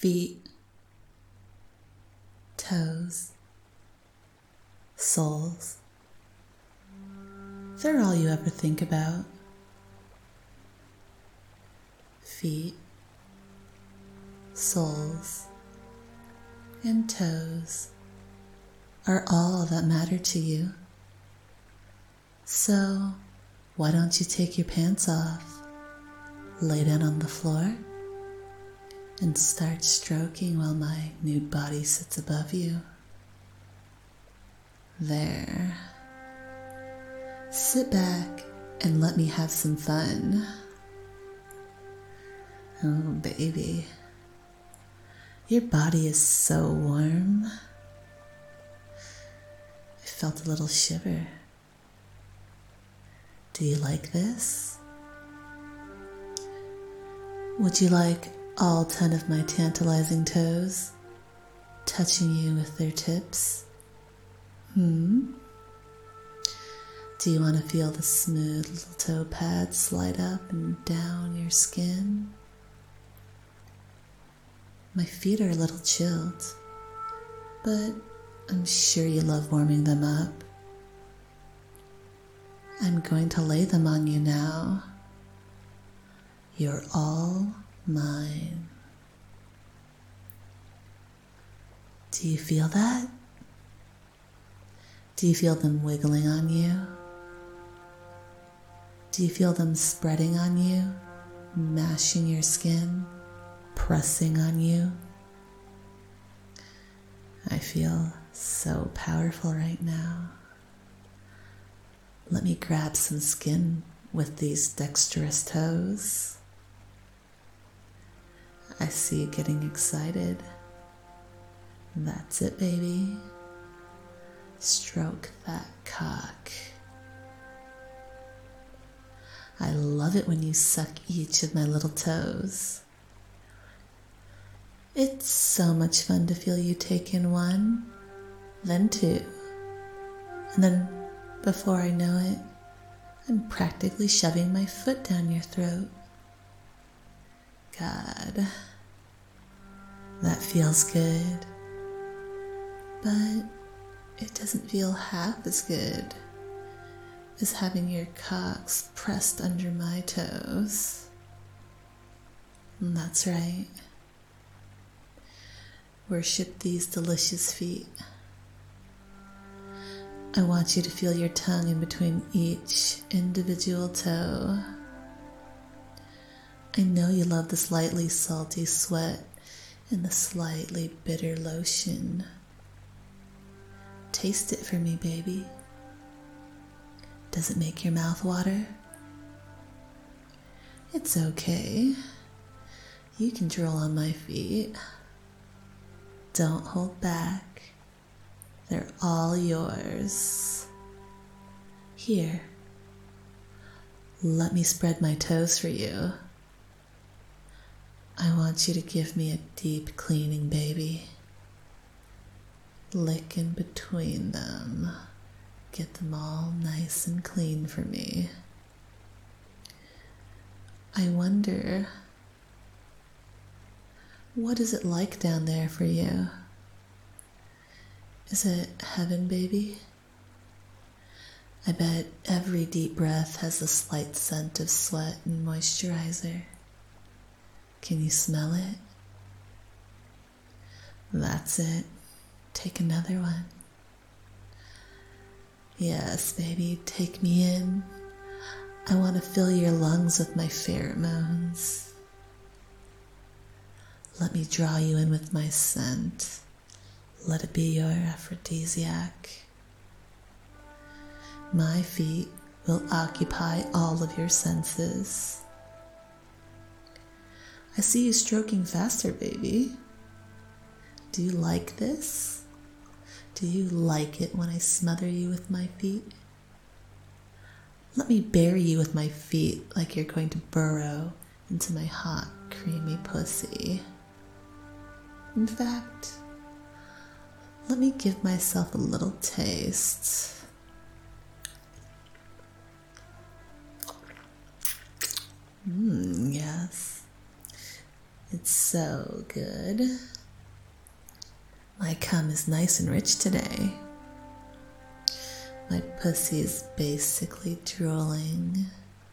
feet, toes, soles. They're all you ever think about. Feet, soles, and toes are all that matter to you. So, why don't you take your pants off, lay down on the floor, and start stroking while my nude body sits above you. There. Sit back and let me have some fun. Oh, baby. Your body is so warm. I felt a little shiver. Do you like this? Would you like all 10 of my tantalizing toes touching you with their tips? Do you want to feel the smooth little toe pads slide up and down your skin? My feet are a little chilled, but I'm sure you love warming them up. I'm going to lay them on you now. You're all mine. Do you feel that? Do you feel them wiggling on you? Do you feel them spreading on you, mashing your skin, pressing on you? I feel so powerful right now. Let me grab some skin with these dexterous toes. I see you getting excited. That's it, baby. Stroke that cock. I love it when you suck each of my little toes. It's so much fun to feel you take in one, then two, and then before I know it, I'm practically shoving my foot down your throat. God, that feels good, but it doesn't feel half as good as having your cocks pressed under my toes. That's right. Worship these delicious feet. I want you to feel your tongue in between each individual toe. I know you love the slightly salty sweat and the slightly bitter lotion. Taste it for me, baby. Does it make your mouth water? It's okay. You can drool on my feet. Don't hold back. They're all yours. Here, let me spread my toes for you. I want you to give me a deep cleaning, baby. Lick in between them. Get them all nice and clean for me. I wonder, what is it like down there for you? Is it heaven, baby? I bet every deep breath has a slight scent of sweat and moisturizer. Can you smell it? That's it. Take another one. Yes, baby, take me in. I want to fill your lungs with my pheromones. Let me draw you in with my scent. Let it be your aphrodisiac. My feet will occupy all of your senses. I see you stroking faster, baby. Do you like this? Do you like it when I smother you with my feet? Let me bury you with my feet like you're going to burrow into my hot, creamy pussy. In fact, let me give myself a little taste. Yes. It's so good. My cum is nice and rich today. My pussy is basically drooling.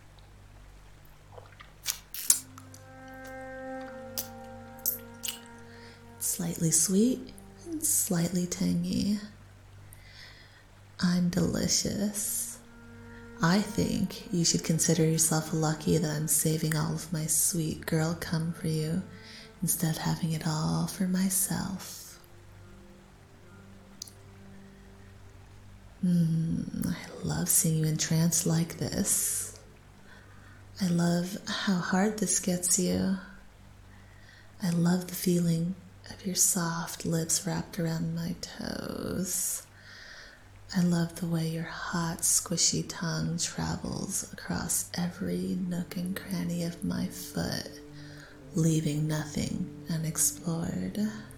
Slightly sweet and slightly tangy. I'm delicious. I think you should consider yourself lucky that I'm saving all of my sweet girl cum for you instead of having it all for myself. I love seeing you entranced like this. I love how hard this gets you. I love the feeling of your soft lips wrapped around my toes. I love the way your hot, squishy tongue travels across every nook and cranny of my foot, leaving nothing unexplored.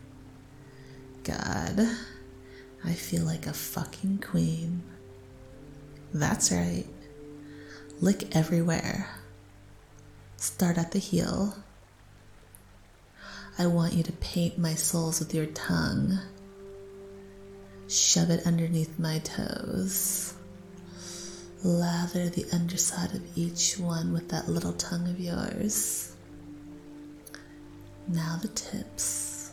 God, I feel like a fucking queen. That's right. Lick everywhere. Start at the heel. I want you to paint my soles with your tongue. Shove it underneath my toes. Lather the underside of each one with that little tongue of yours. Now the tips.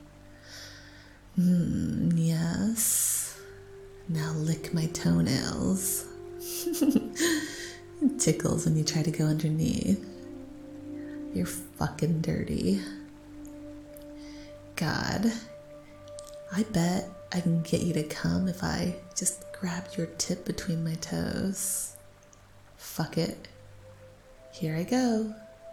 Yes. Now lick my toenails. It tickles when you try to go underneath. You're fucking dirty. God, I bet I can get you to come if I just grabbed your tip between my toes. Fuck it. Here I go.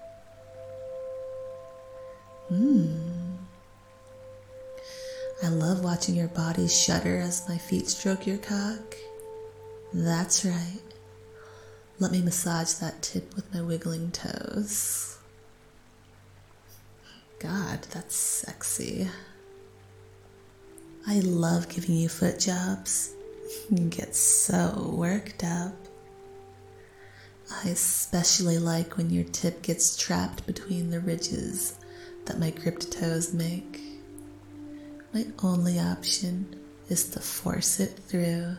I love watching your body shudder as my feet stroke your cock. That's right. Let me massage that tip with my wiggling toes. God, that's sexy. I love giving you foot jobs. You get so worked up. I especially like when your tip gets trapped between the ridges that my gripped toes make. My only option is to force it through.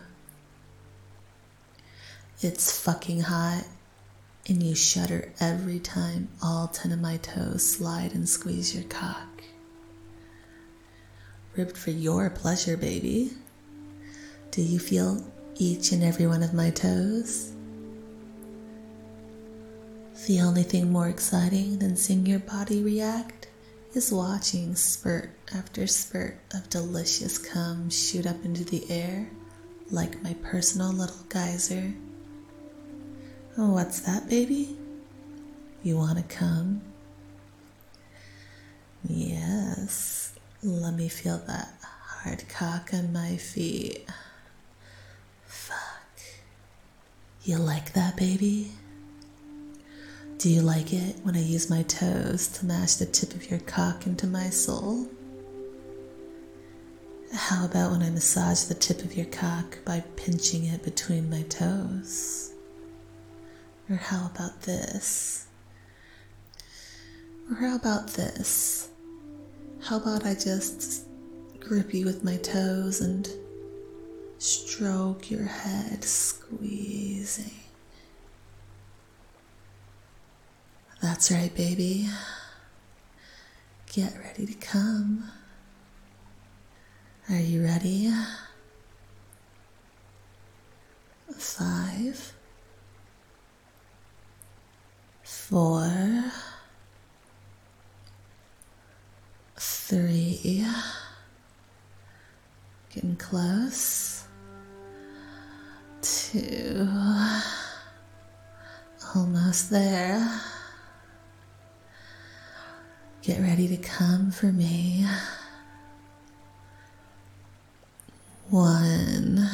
It's fucking hot, and you shudder every time all 10 of my toes slide and squeeze your cock. Ribbed for your pleasure, baby. Do you feel each and every one of my toes? The only thing more exciting than seeing your body react is watching spurt after spurt of delicious cum shoot up into the air like my personal little geyser. Oh, what's that, baby? You wanna come? Yes. Let me feel that hard cock on my feet. Fuck. You like that, baby? Do you like it when I use my toes to mash the tip of your cock into my soul? How about when I massage the tip of your cock by pinching it between my toes? Or how about this? Or how about this? How about I just grip you with my toes and stroke your head, squeezing? That's right, baby. Get ready to come. Are you ready? 5, 4, 3, getting close, 2, almost there. Get ready to come for me. 1,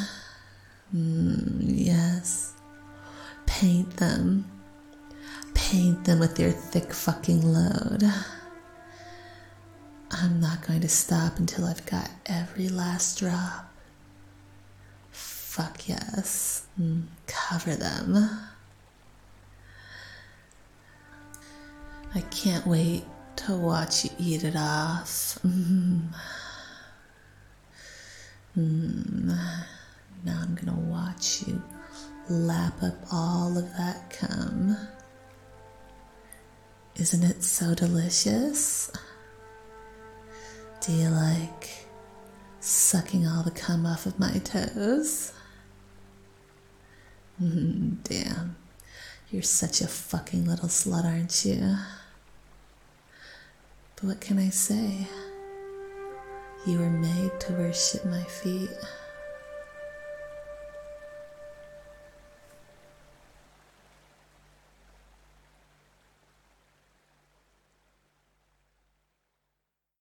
yes, paint them with your thick fucking load. I'm not going to stop until I've got every last drop. Fuck yes. Cover them. I can't wait to watch you eat it off. Now I'm gonna watch you lap up all of that cum. Isn't it so delicious? Do you like sucking all the cum off of my toes? Damn, you're such a fucking little slut, aren't you? But what can I say? You were made to worship my feet.